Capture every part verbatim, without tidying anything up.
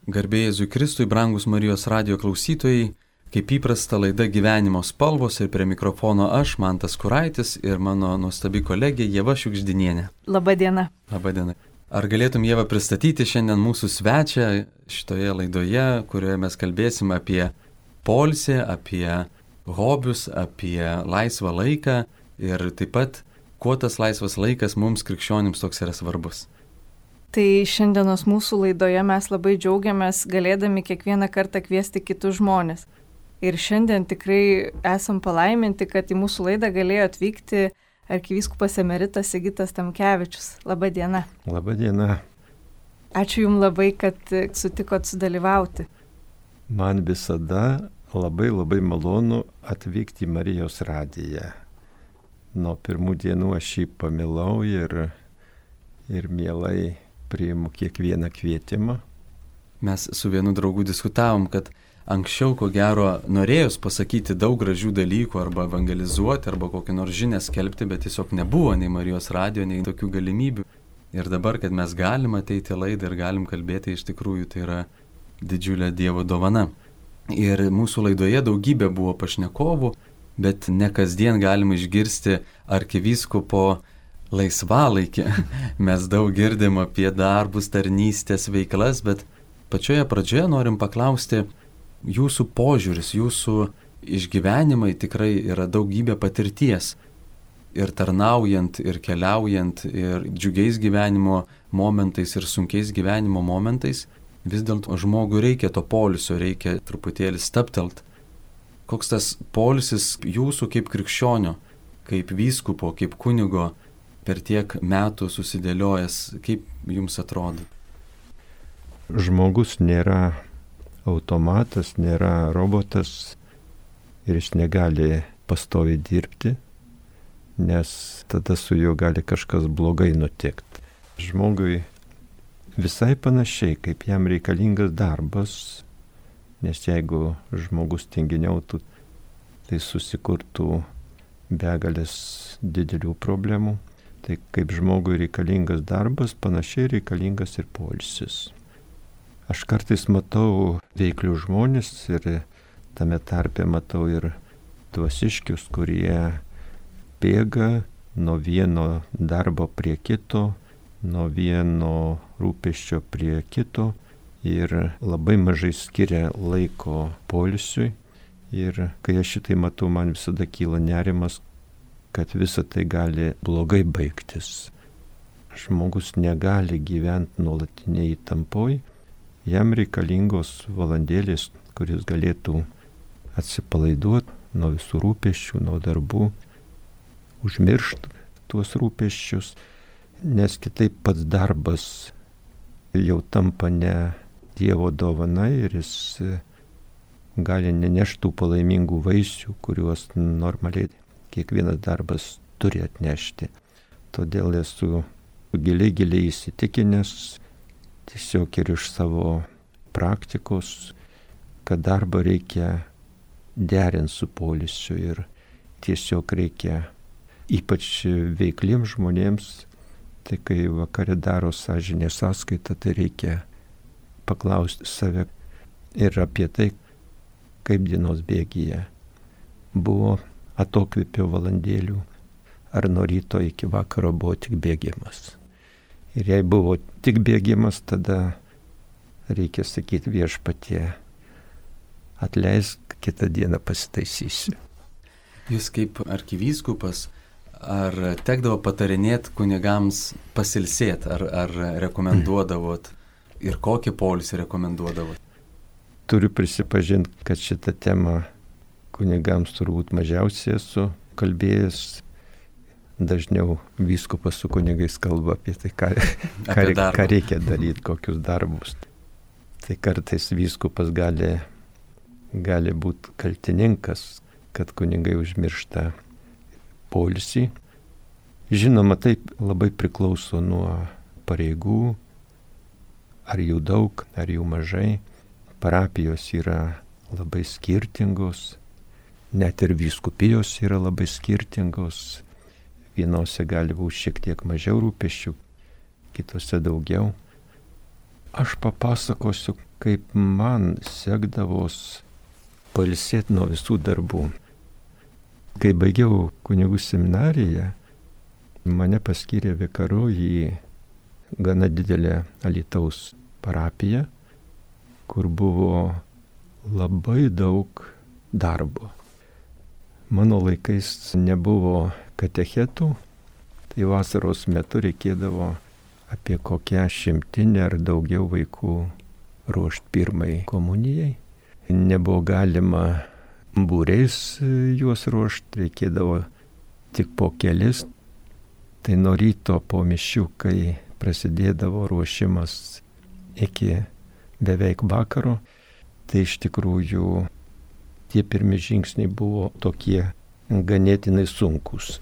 Garbė Jėzui Kristui, brangus Marijos radijo klausytojai, kaip įprasta laida Gyvenimo spalvos ir prie mikrofono aš, Mantas Kuraitis ir mano nuostabi kolegė Ieva Šiugždinienė. Labadiena. Labadiena. Ar galėtum, Ieva, pristatyti šiandien mūsų svečią šitoje laidoje, kurioje mes kalbėsim apie poilsį, apie hobius, apie laisvą laiką ir taip pat, kuo tas laisvas laikas mums krikščionims toks yra svarbus? Tai šiandienos mūsų laidoje mes labai džiaugiamės galėdami kiekvieną kartą kviesti kitus žmonės. Ir šiandien tikrai esam palaiminti, kad į mūsų laidą galėjo atvykti arkivyskupas emeritas Sigitas Tamkevičius. Labadiena. Labadiena. Ačiū Jums labai, kad sutikot sudalyvauti. Man visada labai labai malonu atvykti į Marijos radiją. Nuo pirmų dienų aš jį pamilau ir, ir mielai priimu kiekvieną kvietimą. Mes su vienu draugu diskutavom, kad anksčiau, ko gero, norėjus pasakyti daug gražių dalykų arba evangelizuoti, arba kokią nors žinią skelbti, bet tiesiog nebuvo nei Marijos radijo, nei tokių galimybių. Ir dabar, kad mes galim ateiti į laidą ir galim kalbėti, iš tikrųjų tai yra didžiulė Dievo dovana. Ir mūsų laidoje daugybė buvo pašnekovų, bet ne kasdien galima išgirsti arkivyskupo laisvalaikį. Mes daug girdim apie darbus, tarnystės, veiklas, bet pačioje pradžioje norim paklausti, jūsų požiūris, jūsų išgyvenimai tikrai yra daugybė patirties. Ir tarnaujant, ir keliaujant, ir džiugiais gyvenimo momentais, ir sunkiais gyvenimo momentais, vis dėlto žmogui reikia to poilsio, reikia truputėlį stabtelt. Koks tas poilsis jūsų kaip krikščionio, kaip vyskupo, kaip kunigo, per tiek metų susidėliojęs, kaip jums atrodo? Žmogus nėra automatas, nėra robotas ir jis negali pastoviai dirbti, nes tada su juo gali kažkas blogai nutikti. Žmogui visai panašiai, kaip jam reikalingas darbas, nes jeigu žmogus tinginiautų, tai susikurtų begalės didelių problemų. Tai kaip žmogui reikalingas darbas, panašiai reikalingas ir poilsis. Aš kartais matau veiklių žmonės ir tame tarpe matau ir dvasiškius, kurie bėga nuo vieno darbo prie kito, nuo vieno rūpesčio prie kito ir labai mažai skiria laiko poilsiui. Ir kai aš šitai matau, man visada kyla nerimas, kad visa tai gali blogai baigtis. Žmogus negali gyventi nuolatiniai įtampoj, jam reikalingos valandėlės, kuris galėtų atsipalaiduoti nuo visų rūpesčių, nuo darbų, užmiršti tuos rūpesčius, nes kitaip pats darbas jau tampa ne Dievo dovana ir jis gali nenešti tų palaimingų vaisių, kuriuos normaliai kiekvienas darbas turi atnešti. Todėl esu giliai, giliai įsitikinęs, tiesiog ir iš savo praktikos, kad darbą reikia derinti su poilsiu ir tiesiog reikia, ypač veikliems žmonėms, tai kai vakare daro sąžinės sąskaitą, tai reikia paklausti save ir apie tai, kaip dienos bėgyje buvo atokvėpio valandėlių, ar nuo ryto iki vakaro buvo tik bėgimas. Ir jei buvo tik bėgimas, tada reikia sakyti Viešpatie, atleisk, kitą dieną pasitaisysiu. Jūs kaip arkivyskupas, ar tekdavo patarinėti kunigams pasilsėti, ar, ar rekomenduodavot ir kokį poilsį rekomenduodavot? Turiu prisipažinti, kad šitą temą kunigams turbūt mažiausiai esu kalbėjęs. Dažniau vyskupas su kunigais kalba apie tai, ką, apie ką, ką reikia daryti, kokius darbus. Tai kartais vyskupas gali, gali būti kaltininkas, kad kunigai užmiršta poilsį. Žinoma, taip labai priklauso nuo pareigų, ar jų daug, ar jų mažai. Parapijos yra labai skirtingos, net ir vyskupijos yra labai skirtingos. Vienose gali būti šiek tiek mažiau rūpesčių, kitose daugiau. Aš papasakosiu, kaip man sekdavos pailsėti nuo visų darbų. Kai baigiau kunigų seminariją, mane paskyrė vikaru į gana didelę Alytaus parapiją, kur buvo labai daug darbo. Mano laikais nebuvo katechetų, tai vasaros metu reikėdavo apie kokią šimtinę ar daugiau vaikų ruošti pirmai komunijai. Nebuvo galima būriais juos ruošti, reikėdavo tik po kelis. Tai nuo ryto po mišių, kai prasidėdavo ruošimas iki beveik vakaro, tai iš tikrųjų tie pirmi žingsniai buvo tokie ganėtinai sunkus.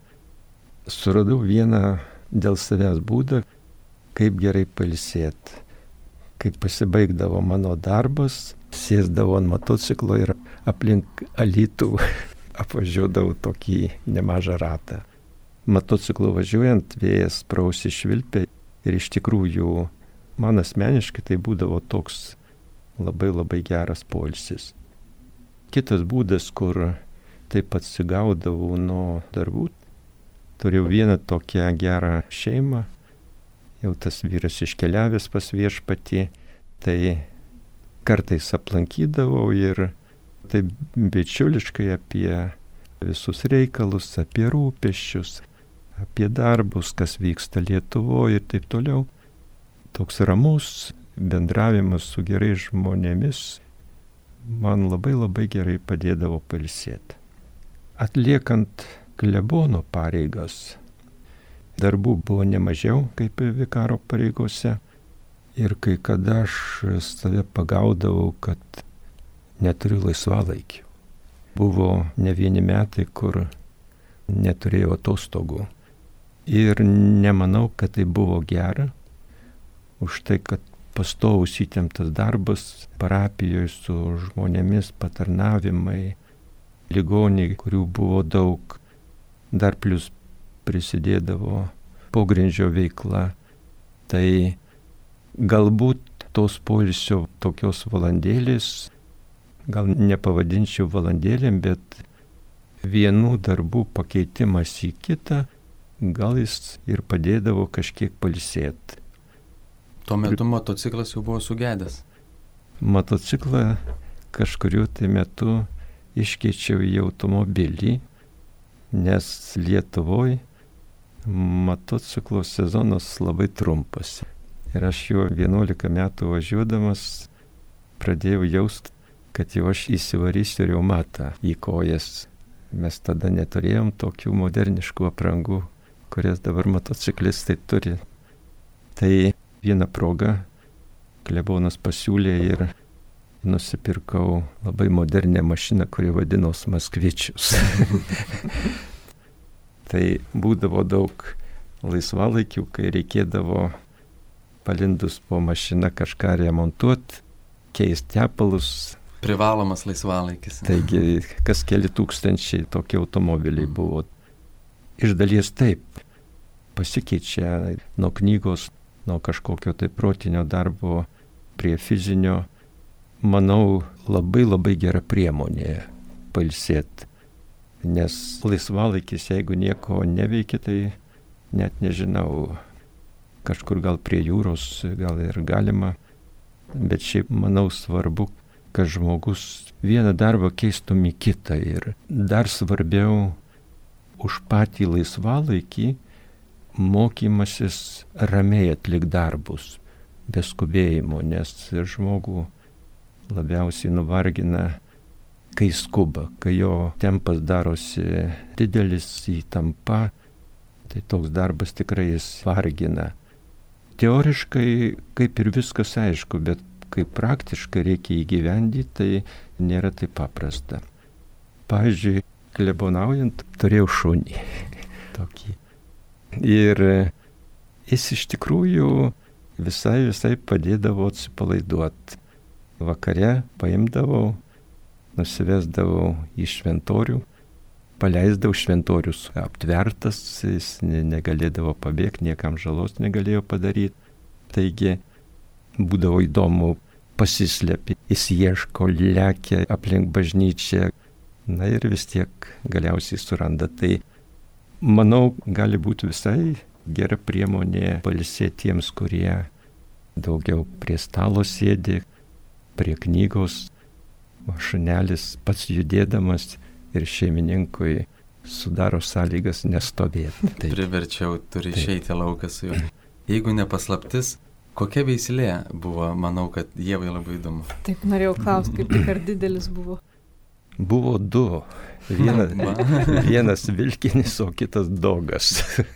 Suradau vieną dėl savęs būdą, kaip gerai pailsėti. Kai pasibaigdavo mano darbas, sėsdavau ant motociklo ir aplink Alytų apvažiuodavau tokį nemažą ratą. Motociklo važiuojant vėjas prausi švilpė ir iš tikrųjų man asmeniškai tai būdavo toks labai labai geras poilsis. Kitas būdas, kur taip atsigaudavau nuo darbų, turėjau vieną tokią gerą šeimą, jau tas vyras iškeliavęs pas viešpatį, tai kartais aplankydavau ir taip bičiuliškai apie visus reikalus, apie rūpesčius, apie darbus, kas vyksta Lietuvoje ir taip toliau. Toks ramus bendravimas su gerais žmonėmis man labai labai gerai padėdavo pailsėti. Atliekant klebono pareigas, darbų buvo nemažiau kaip vikaro pareigose ir kai kada aš save pagaudavau, kad neturiu laisvalaikių. Buvo ne vieni metai, kur neturėjau atostogų. Ir nemanau, kad tai buvo gera, už tai, kad pastovus įtemptas darbas parapijoje su žmonėmis, patarnavimai, ligoniai, kurių buvo daug, dar plus prisidėdavo pogrindžio veikla. Tai galbūt tos poilsio tokios valandėlės, gal nepavadinčiau valandėlėm, bet vienų darbų pakeitimas į kitą, gal jis ir padėdavo kažkiek pailsėti. Tuo metu motociklas jau buvo sugedęs. Motociklą kažkuriuo tai metu iškeičiau į automobilį, nes Lietuvoje motociklo sezonas labai trumpas. Ir aš jau vienuolika metų važiuodamas pradėjau jausti, kad jau aš įsivarysiu reumatą į kojas. Mes tada neturėjom tokių moderniškų aprangų, kurias dabar motociklistai turi. Tai vieną progą klebonas pasiūlė ir nusipirkau labai modernę mašiną, kuri vadinos Maskvičius. Tai būdavo daug laisvalaikių, kai reikėdavo palindus po mašiną kažką remontuoti, keisti tepalus. Privalomas laisvalaikis. Taigi, kas keli tūkstančiai tokie automobiliai buvo. Iš dalies taip, pasikeičia nuo knygos, nuo kažkokio tai protinio darbo prie fizinio. Manau, labai labai gera priemonė pailsėti. Nes laisvalaikis, jeigu nieko neveikia, tai net nežinau, kažkur gal prie jūros, gal ir galima. Bet šiaip manau svarbu, kad žmogus vieną darbą keistum į kitą. Ir dar svarbiau už patį laisvalaikį mokymasis ramiai atlik darbus, be skubėjimo, nes žmogų labiausiai nuvargina, kai skuba, kai jo tempas darosi didelis, įtampa, tai toks darbas tikrai jis vargina. Teoriškai kaip ir viskas aišku, bet kai praktiškai reikia įgyvendyti, tai nėra taip paprasta. Pavyzdžiui, klebonaujant turėjau šunį tokį. Ir jis iš tikrųjų visai visai padėdavo atsipalaiduoti. Vakare paimdavau, nusivesdavau į šventorių, paleisdavau, šventorius aptvertas, jis negalėdavo pabėgti, niekam žalos negalėjo padaryti. Taigi būdavo įdomu, pasislėpti, jis ieško, lekia aplink bažnyčią, na ir vis tiek galiausiai suranda. Tai manau, gali būti visai gera priemonė pailsėti tiems, kurie daugiau prie stalo sėdi, prie knygos, o šunelis pats judėdamas ir šeimininkui sudaro sąlygas nestovėti. Taip. Priverčiau, turi išeiti lauką su juo. Jeigu ne paslaptis, kokia veislė buvo, manau, kad Ievai labai įdomu. Taip, norėjau klausti, kaip tik ar didelis buvo. Buvo du. Viena, vienas vilkinis, o kitas dogas.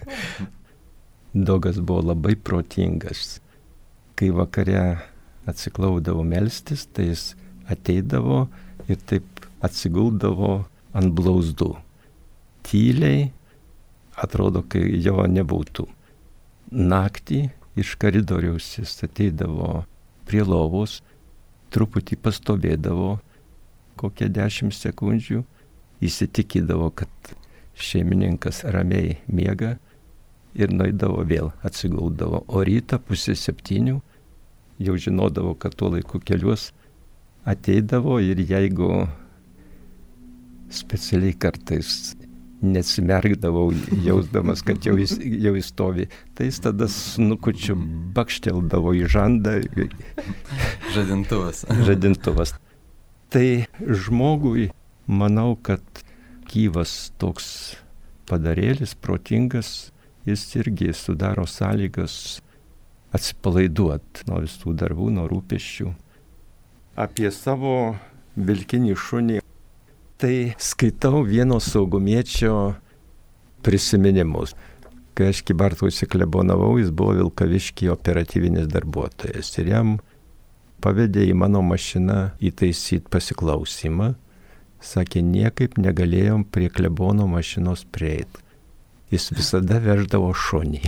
Dogas buvo labai protingas. Kai vakare atsiklaudavo melstis, tai jis ateidavo ir taip atsiguldavo ant blauzdų. Tyliai, atrodo, kai jo nebūtų. Naktį iš koridoriaus jis ateidavo prie lovos, truputį pastovėdavo, kokią dešimt sekundžių, įsitikydavo, kad šeimininkas ramiai miega ir nueidavo vėl, atsiguldavo. O rytą pusė septynių jau žinodavo, kad tuo laiku keliuos ateidavo ir jeigu specialiai kartais neatsimerkdavau, jausdamas, kad jau jis, jau jis stovi, tai jis tada snukučiu bakšteldavo į žandą. Žadintuvas. Žadintuvas. Tai žmogui, manau, kad gyvas toks padarėlis, protingas, jis irgi sudaro sąlygas atsipalaiduot nuo visų darbų, nuo rūpesčių. Apie savo vilkinį šunį tai skaitau vieno saugumiečio prisiminimus. Kai aš Kybartuose klebonavau, jis buvo Vilkaviškyje operatyvinis darbuotojas ir jam pavedė į mano mašiną įtaisyti pasiklausimą. Sakė, niekaip negalėjom prie klebono mašinos prieiti. Jis visada veždavo šunį.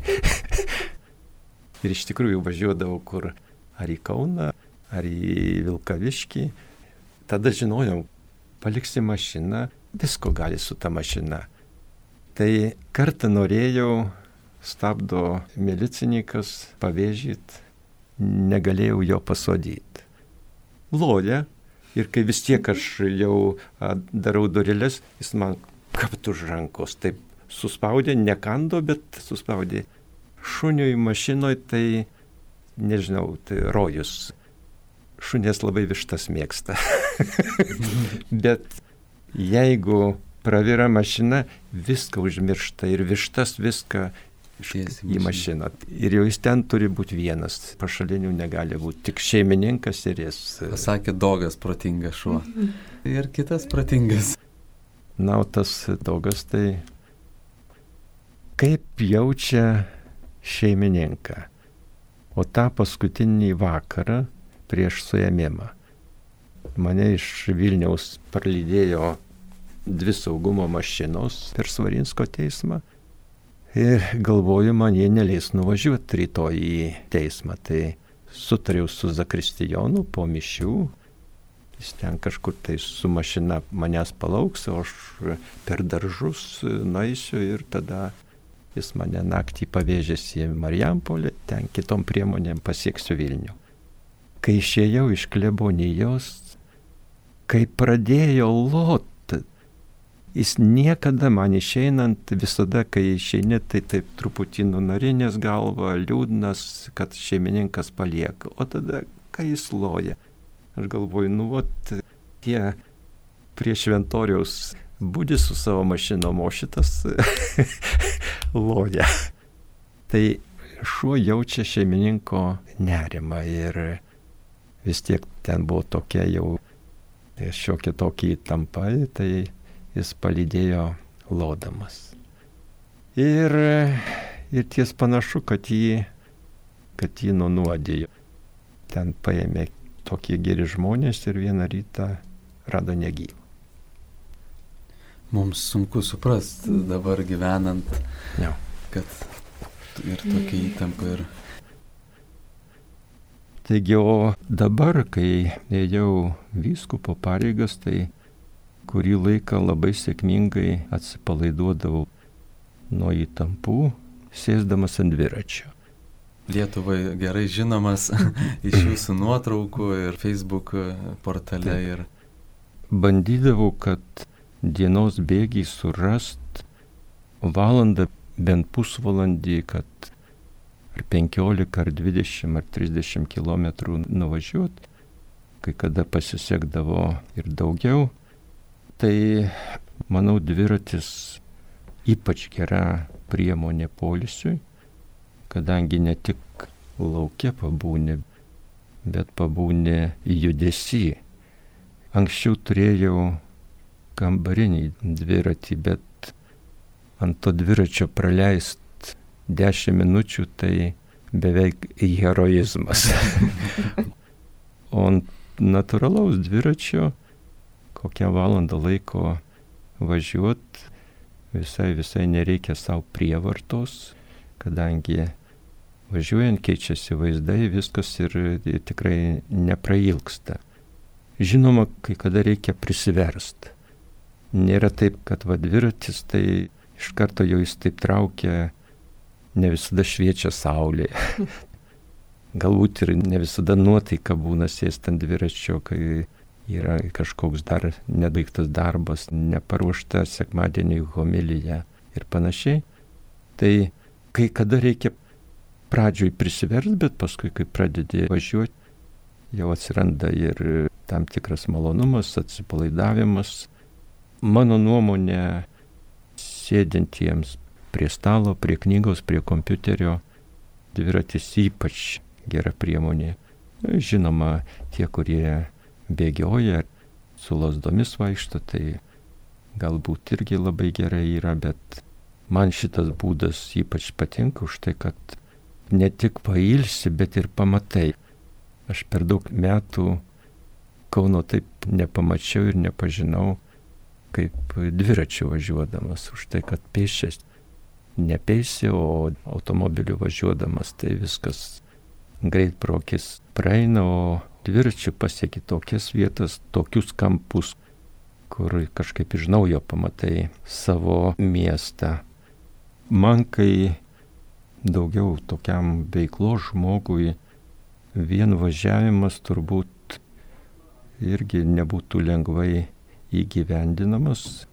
Ir iš tikrųjų važiuodavo kur, ar į Kauną, ar į Vilkaviškį. Tada žinojom, paliksi mašiną, visko gali su ta mašina. Tai kartą norėjau, stabdo milicininkas, pavėžyt, negalėjau jo pasodyti. Loja, ir kai vis tiek aš jau a, darau dureles, jis man kapt už rankos, taip suspaudė, nekando, bet suspaudė. Šuniui mašinoj tai, nežinau, tai rojus. Šunės labai vištas mėgsta. Bet jeigu pravyra mašina, viską užmiršta ir vištas viską į mašiną. Ir jau jis ten turi būti vienas, pašalinių negali būti, tik šeimininkas ir jis. Pasakė dogas protingas šuo. Ir kitas protingas. Na, o tas dogas tai kaip jaučia šeimininką. O tą paskutinį vakarą prieš suėmimą. Mane iš Vilniaus parlydėjo dvi saugumo mašinos per Svarinsko teismą ir galvoju, man jie neleis nuvažiuoti rytoj į teismą. Tai sutariau su zakristijonu po mišių. Jis ten kažkur tai su mašina manęs palauks, o aš per daržus nueisiu ir tada jis mane naktį pavėžės į Marijampolę, ten kitom priemonėm pasieksiu Vilnių. Kai išėjau iš klebonijos, kai pradėjo lot, jis niekada man išeinant, visada, kai išeini, tai taip truputį nunarinės galva, liūdnas, kad šeimininkas palieka. O tada, kai jis loja, aš galvoju, nu, vat, tie prie šventoriaus būdi su savo mašinom, o šitas loja. Tai šuo jaučia šeimininko nerimą ir vis tiek ten buvo tokia jau šiokia tokia įtampa, tai jis palydėjo lodamas. Ir, ir ties panašu, kad jį, kad jį nunuodijo. Ten paėmė tokie geri žmonės ir vieną rytą rado negyvą. Mums sunku suprasti dabar gyvenant, ja. Kad ir tokia įtampa ir... Taigi, o dabar, kai ėjau vyskupo pareigas, tai kurį laiką labai sėkmingai atsipalaiduodavau nuo įtampų, sėsdamas ant dviračio. Lietuvai gerai žinomas iš jūsų nuotraukų ir Facebook portale. Taip. Ir... Bandydavau, kad dienos bėgiai surast valandą, bent pusvalandį, kad ar penkiolika, ar dvidešimt, ar trisdešimt kilometrų nuvažiuot, kai kada pasisekdavo ir daugiau. Tai, manau, dviratis ypač gera priemonė poilsiui, kadangi ne tik lauke pabūni, bet pabūni judesy. Anksčiau turėjau kambarinį dviratį, bet ant to dviračio praleist dešimt minučių tai beveik heroizmas. O ant natūralaus dviračio kokią valandą laiko važiuot, visai visai nereikia savo prievartos, kadangi važiuojant keičiasi vaizdai, viskas ir, ir tikrai neprailgsta. Žinoma, kai kada reikia prisiverst. Nėra taip, kad va dviratis, tai iš karto jau jis taip traukia, ne visada šviečia saulė. Galbūt ir ne visada nuotaika būna sėst ant dviračio, kai yra kažkoks dar nebaigtas darbas, neparuošta sekmadienį homilija ir panašiai. Tai kai kada reikia pradžioj prisiverst, bet paskui, kai pradedi važiuoti, jau atsiranda ir tam tikras malonumas, atsipalaidavimas. Mano nuomonė, sėdintiems prie stalo, prie knygos, prie kompiuterio, dviratis ypač gera priemonė. Žinoma, tie, kurie bėgioja, su lasdomis vaikšto, tai galbūt irgi labai gerai yra, bet man šitas būdas ypač patinka už tai, kad ne tik pailsi, bet ir pamatai. Aš per daug metų Kauno taip nepamačiau ir nepažinau, kaip dviračiu važiuodamas, už tai, kad pėsčias nepeisi, o automobiliu važiuodamas, tai viskas greit pro akis praeina, o dviračiu pasieki tokias vietas, tokius kampus, kur kažkaip iš naujo pamatai savo miestą. Man, kai daugiau tokiam veiklos žmogui, vien važiavimas turbūt irgi nebūtų lengvai įgyvendinamas,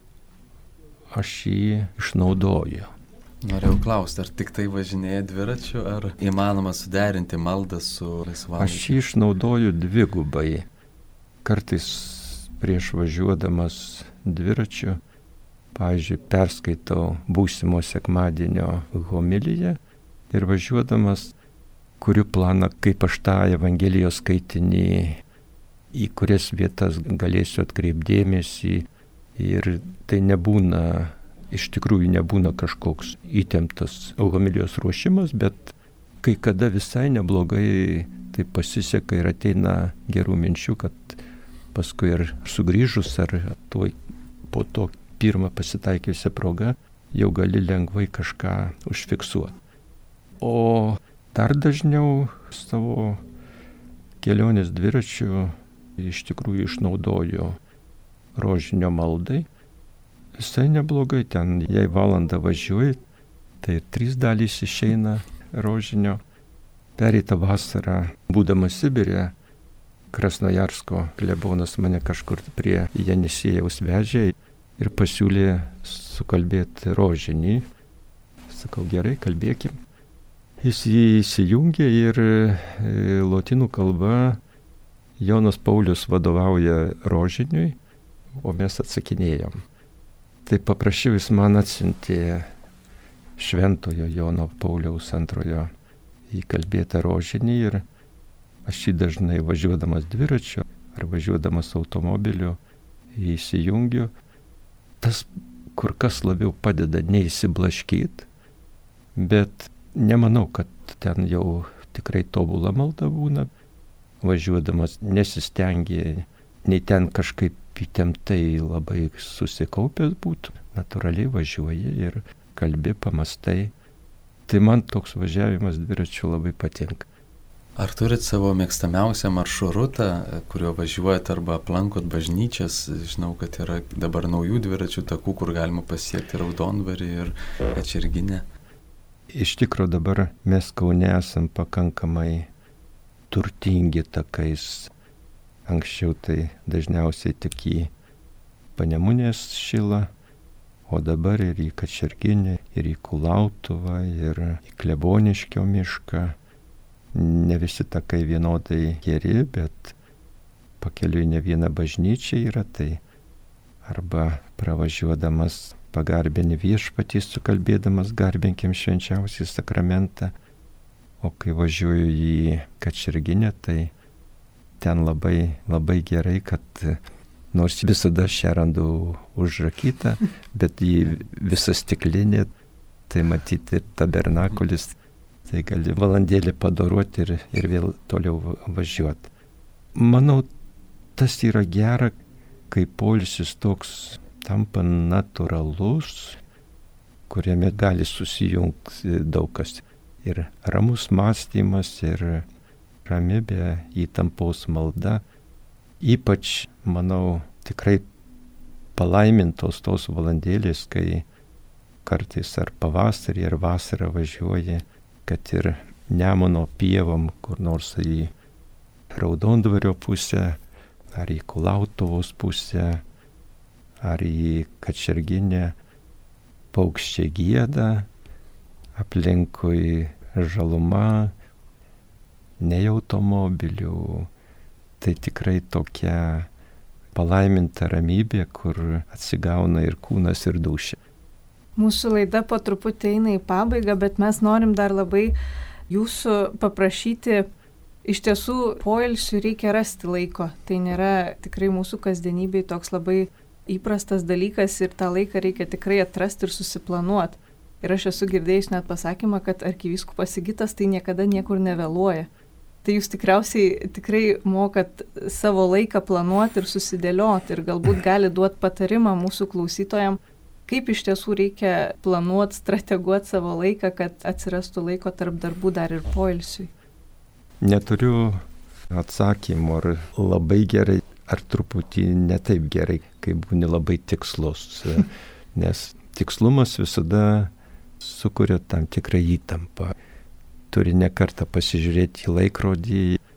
aš jį išnaudoju. Norėjau klausti, ar tik tai važinėja dviračiu, ar įmanoma suderinti maldą su laisvalaikiu? Aš jį išnaudoju dvigubai. Kartais prieš važiuodamas dviračiu, pavyzdžiui, perskaitau būsimo sekmadienio homiliją ir važiuodamas kuriu planą, kaip aš tą Evangelijos skaitinį, į kurias vietas galėsiu atkreipdėmėsi, ir tai nebūna, iš tikrųjų nebūna kažkoks įtemptas homilijos ruošimas, bet kai kada visai neblogai tai pasiseka ir ateina gerų minčių, kad paskui ir sugrįžus ar tuoj po to pirmą pasitaikiusią progą jau gali lengvai kažką užfiksuoti. O dar dažniau savo kelionės dviračiu iš tikrųjų išnaudoju rožinio maldai. Visai neblogai, ten jei valandą važiuoji, tai trys dalys išeina rožinio. Pereitą vasarą, būdamas Sibire, Krasnojarsko klebonas mane kažkur prie Jenisiejaus vežė ir pasiūlė sukalbėti rožinį. Sakau, gerai, kalbėkim. Jis jį įsijungė ir lotynų kalba Jonas Paulius vadovauja rožiniui, o mes atsakinėjom. Tai paprašiau, jis man atsiuntė šventojo Jono Pauliaus antrojo įkalbėtą rožinį ir aš jį dažnai važiuodamas dviračiu ar važiuodamas automobiliu įsijungiu. Tas kur kas labiau padeda neįsiblaškyt, bet nemanau, kad ten jau tikrai tobula malda būna. Važiuodamas nesistengi nei ten kažkaip įtemptai labai susikaupęs būtų. Natūraliai važiuoji ir kalbi, pamastai. Tai man toks važiavimas dviračiu labai patinka. Ar turit savo mėgstamiausią maršrutą, kuriuo važiuojat arba aplankot bažnyčias? Žinau, kad yra dabar naujų dviračių takų, kur galima pasiekti Raudondvarį ir Kačerginę. Iš tikrųjų dabar mes Kaune esam pakankamai turtingi takais. Anksčiau tai dažniausiai tik į Panemunės šilą, o dabar ir į Kačerginę, ir į Kulautuvą, ir į Kleboniškio mišką. Ne visi takai vienodai geri, bet pakeliui ne viena bažnyčia yra, tai arba pravažiuodamas pagarbini viešpatį, sukalbėdamas garbinkim švenčiausią sakramentą, o kai važiuoju į Kačerginę, tai ten labai, labai gerai, kad nors visada šią randu užrakytą, bet jį visą stiklinė, tai matyti tabernakulis, tai gali valandėlį padoruoti ir, ir vėl toliau važiuoti. Manau, tas yra gera, kai poilsis toks tampa natūralus, kuriame gali susijungti daug kas. Ir ramus mąstymas, ir ramybė, įtampos malda. Ypač, manau, tikrai palaimintos tos valandėlės, kai kartais ar pavasarį, ar vasarą važiuoji, kad ir Nemuno pievom, kur nors į Raudondvario pusę, ar į Kulautuvos pusę, ar į Kačerginę, paukščiai gieda, aplinkui žaluma, nei automobilių. Tai tikrai tokia palaiminta ramybė, kur atsigauna ir kūnas, ir dūšia. Mūsų laida po truputį eina į pabaigą, bet mes norim dar labai jūsų paprašyti. Iš tiesų, poilsiui reikia rasti laiko. Tai nėra tikrai mūsų kasdienybėj toks labai įprastas dalykas ir tą laiką reikia tikrai atrasti ir susiplanuoti. Ir aš esu girdėjus net pasakymą, kad arkivyskupas Sigitas tai niekada niekur nevėluoja. Tai jūs tikriausiai tikrai mokat savo laiką planuoti ir susidėlioti ir galbūt gali duoti patarimą mūsų klausytojams, kaip iš tiesų reikia planuoti, strateguoti savo laiką, kad atsirastų laiko tarp darbų dar ir poilsiui. Neturiu atsakymų, ar labai gerai, ar truputį netaip gerai, kai būni labai tikslus. Nes tikslumas visada sukuria tam tikrą įtampą. Turi ne kartą pasižiūrėti į laikrodį.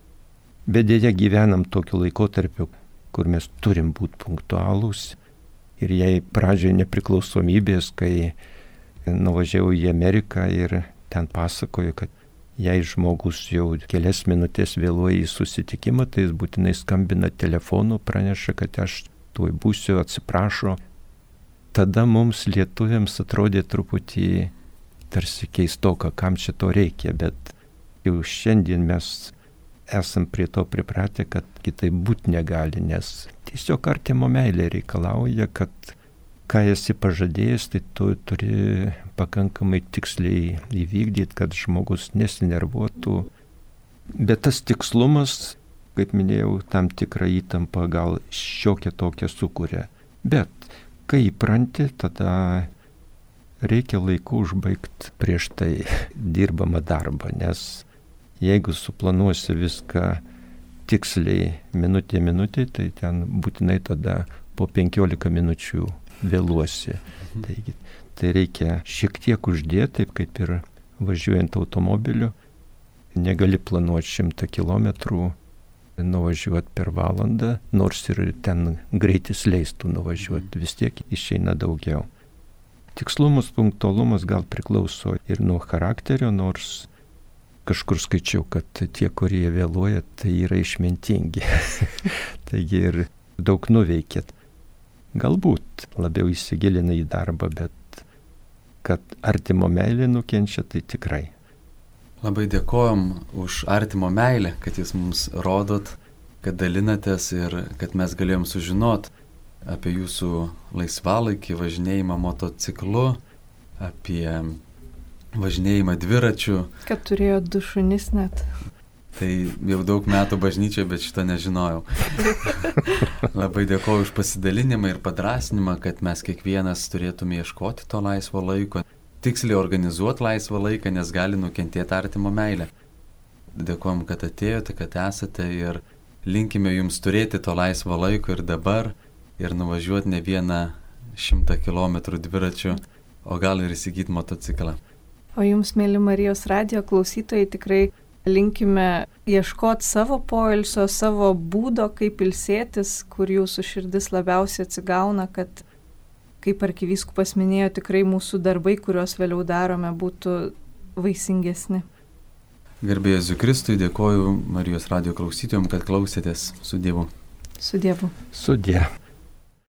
Bet dėja gyvenam tokiu laikotarpiu, kur mes turim būti punktualūs. Ir jei pradžioje nepriklausomybės, kai nuvažiavau į Ameriką ir ten pasakoju, kad jei žmogus jau kelias minutės vėluoja į susitikimą, tai jis būtinai skambina telefonu, praneša, kad aš tuoj būsiu, atsiprašo. Tada mums lietuviams atrodė truputį tarsi keistoka, kam čia to reikia, bet jau šiandien mes esam prie to pripratę, kad kitaip būti negali, nes tiesiog artimo meilė reikalauja, kad ką esi pažadėjęs, tai tu turi pakankamai tiksliai įvykdyti, kad žmogus nesinervuotų. Bet tas tikslumas, kaip minėjau, tam tikrą įtampą gal šiokią tokią sukuria. Bet kai įpranti, tada reikia laiku užbaigti prieš tai dirbamą darbą, nes jeigu suplanuosi viską tiksliai minutė minutė, tai ten būtinai tada po penkiolika minučių vėluosi. Taigi, tai reikia šiek tiek uždėti, taip kaip ir važiuojant automobiliu. Negali planuoti šimtą kilometrų, nuvažiuoti per valandą, nors ir ten greitis leistų nuvažiuoti, vis tiek išeina daugiau. Tikslumas, punktualumas gal priklauso ir nuo charakterio, nors kažkur skaičiau, kad tie, kurie vėluoja, tai yra išmintingi. Taigi ir daug nuveikėt. Galbūt labiau įsigilina į darbą, bet kad artimo meilė nukenčia, tai tikrai. Labai dėkojom už artimo meilę, kad jūs mums rodot, kad dalinatės ir kad mes galėjom sužinot apie jūsų laisvalaikį, važinėjimą motociklu, apie važinėjimą dviračiu. Kad turėjo du šunis net. Tai jau daug metų bažnyčioje, bet šito nežinojau. Labai dėkoju už pasidalinimą ir padrasnimą, kad mes kiekvienas turėtume ieškoti to laisvo laiko, tiksliai organizuoti laisvą laiką, nes gali nukentėti artimo meilė. Dėkojom, kad atėjote, kad esate ir linkime jums turėti to laisvo laiko ir dabar ir nuvažiuoti ne vieną šimtą kilometrų dviračiu, o gal ir įsigyti motociklą. O jums, mėly Marijos radijo klausytojai, tikrai linkime ieškoti savo poilsio, savo būdo, kaip ilsėtis, kur jūsų širdis labiausiai atsigauna, kad, kaip arkivyskupas minėjo, tikrai mūsų darbai, kuriuos vėliau darome, būtų vaisingesni. Garbė Jėzui Kristui, dėkoju Marijos radijo klausytojams, kad klausėtės. Su Dievu. Su Dievu. Su Dievu.